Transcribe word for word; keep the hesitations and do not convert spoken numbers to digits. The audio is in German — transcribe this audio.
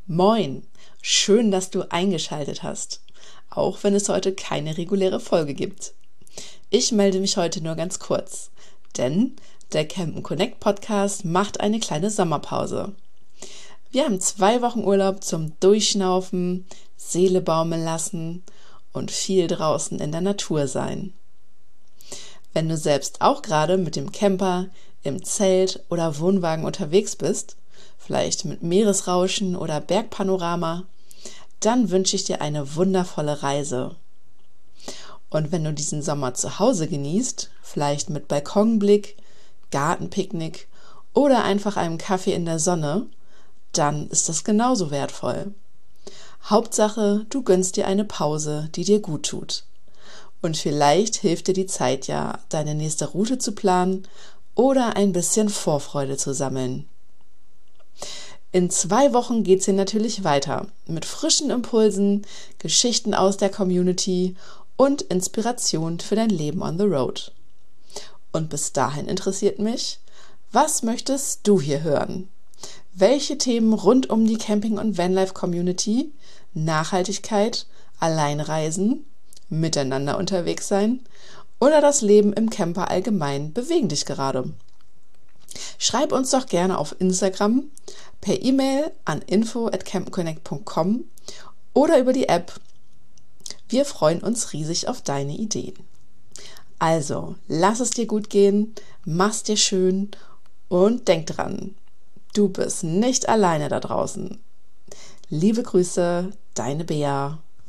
Moin, schön, dass du eingeschaltet hast, auch wenn es heute keine reguläre Folge gibt. Ich melde mich heute nur ganz kurz, denn der Campen Connect Podcast macht eine kleine Sommerpause. Wir haben zwei Wochen Urlaub zum Durchschnaufen, Seele baumeln lassen und viel draußen in der Natur sein. Wenn du selbst auch gerade mit dem Camper, im Zelt oder Wohnwagen unterwegs bist, vielleicht mit Meeresrauschen oder Bergpanorama, dann wünsche ich dir eine wundervolle Reise. Und wenn du diesen Sommer zu Hause genießt, vielleicht mit Balkonblick, Gartenpicknick oder einfach einem Kaffee in der Sonne, dann ist das genauso wertvoll. Hauptsache, du gönnst dir eine Pause, die dir gut tut. Und vielleicht hilft dir die Zeit ja, deine nächste Route zu planen oder ein bisschen Vorfreude zu sammeln. In zwei Wochen geht's hier natürlich weiter mit frischen Impulsen, Geschichten aus der Community und Inspiration für dein Leben on the road. Und bis dahin interessiert mich, was möchtest du hier hören? Welche Themen rund um die Camping- und Vanlife-Community, Nachhaltigkeit, Alleinreisen, miteinander unterwegs sein oder das Leben im Camper allgemein bewegen dich gerade? Schreib uns doch gerne auf Instagram, per E-Mail an info at campenconnect punkt com oder über die App. Wir freuen uns riesig auf deine Ideen. Also, lass es dir gut gehen, mach's dir schön und denk dran, du bist nicht alleine da draußen. Liebe Grüße, deine Bea.